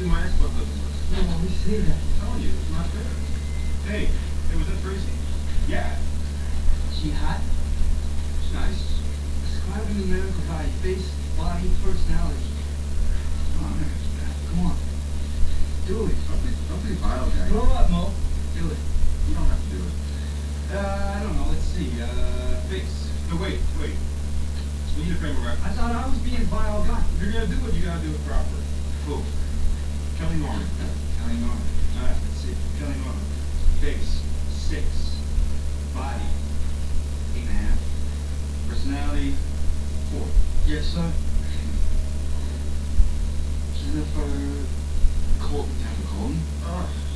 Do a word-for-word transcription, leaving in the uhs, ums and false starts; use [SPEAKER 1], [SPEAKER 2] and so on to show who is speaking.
[SPEAKER 1] Hopefully my Xbox doesn't work.
[SPEAKER 2] No, let me see that.
[SPEAKER 1] I'm telling you, it's not fair. Hey, hey, was that Tracy? Yeah.
[SPEAKER 2] She hot?
[SPEAKER 1] She's nice.
[SPEAKER 2] Describe a numerical value. Face, body, personality.
[SPEAKER 1] Come on, man.
[SPEAKER 2] Come on. Do it.
[SPEAKER 1] Don't be, don't be vile, guy.
[SPEAKER 2] Grow up, Mo. Do it.
[SPEAKER 1] You don't have to do it. Uh, I don't know. Let's see. Uh, face. No, wait, wait. We need a frame of reference.
[SPEAKER 2] I thought I was being vile guy.
[SPEAKER 1] If you're gonna do it, you gotta do it proper. Who? Kelly Norman. Kelly Norman. All right, let's see. Kelly Norman. Face. Six. Body. Eight and a half. Personality. Four.
[SPEAKER 2] Yes, sir. Jennifer